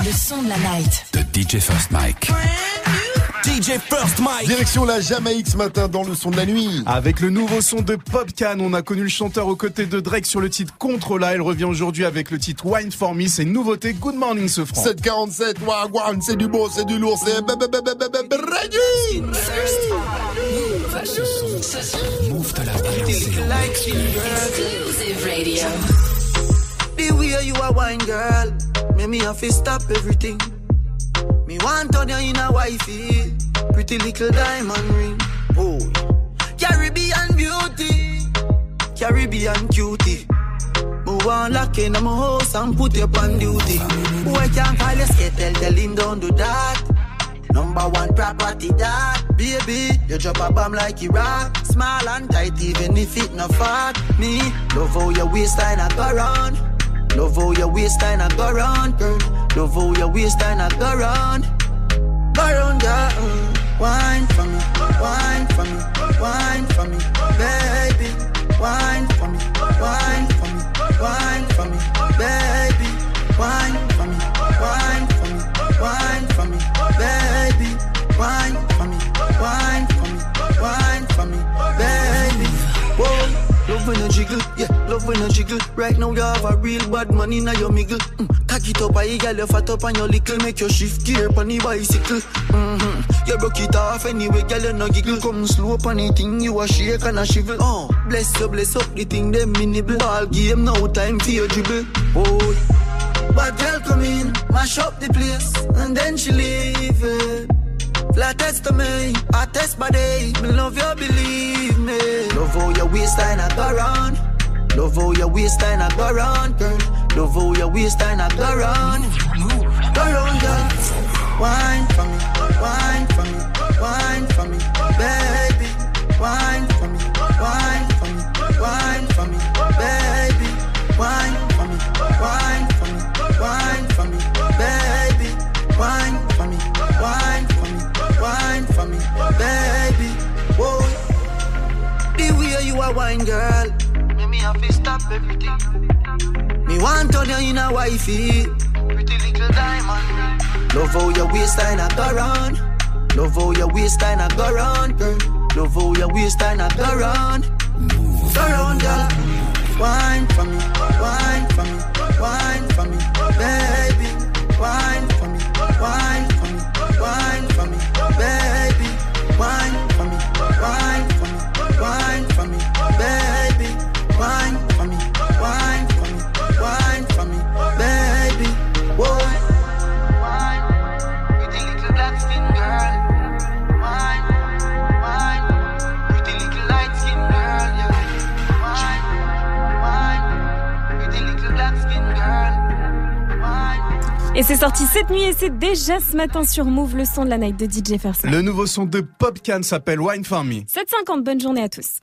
Le son de la night. De DJ First Mike. DJ First Mike. Direction la Jamaïque ce matin dans le son de la nuit. Avec le nouveau son de Popcaan, on a connu le chanteur aux côtés de Drake sur le titre Controla. Il revient aujourd'hui avec le titre Wine For Me. C'est une nouveauté. Good morning, ce franc. 747, wagwan, c'est du beau, c'est du lourd, c'est réduit. Move de la balancer. Exclusive radio. The way you a wine, girl, make me have to stop everything. Me want turn you in a wifey, pretty little diamond ring. Oh, Caribbean beauty, Caribbean cutie. Me want lock in my house and put you on duty. Boy can't call you skate, tell him don't do that. Number one property that. Baby, you drop a bomb like Iraq. Small and tight even if it not fat. Me, love how your waistline a go round. Love how your waistline a go round, girl. Love how your waistline a go round. Go round, girl. Wine for me, wine for me, wine for me, baby. Wine for me, wine for me, wine for me, baby. Wine for me, wine for me, wine for me, baby. Wine for me, wine for me, wine for me, baby. Whoa. Love when you jiggle, yeah, love when you jiggle. Right now you have a real bad man in your miggle. Cock it up, I girl, you fat up on your little. Make your shift gear on the bicycle. You broke it off anyway, girl, you no giggle. Come slow up on the thing, you a shake and a shivel. Oh, bless up the thing, them nibble. Ball game, no time for your dribble. Boy, bad girl come in, mash up the place, and then she leave it. Flat test to me, I test my day. Me love you, believe me. Love how your waistline a go round. Love how your waistline a go round, girl. Love how your waistline a go round. Go round, girl. Wine for me, wine for me, wine for me, baby. Wine for me, wine for me, wine for me, baby. Wine for me, wine for me, wine for me, baby. Wine for me, wine for me. Wine for me, baby. Whoa. The way you a wine, girl, make me have to stop everything. Me want turn you in a wifey, pretty little diamond ring. Love how your waistline a go round. Love how your waistline a go round, girl. Love how your waistline a go round. Go round, girl. Wine for me, wine for me, wine for me, baby. Wine for me, wine for me, wine for me, baby. Wine for me, wine for me, wine for me, baby. Wine for me, wine for me, wine for me, baby. Whoa. Wine, pretty little black skin girl. Wine, wine, pretty little light skin girl, yeah. Wine, pretty little black skin girl. Et c'est sorti cette nuit et c'est déjà ce matin sur Move, le son de la night de DJ First Mike. Le nouveau son de Popcaan s'appelle Wine For Me. 7h50, bonne journée à tous.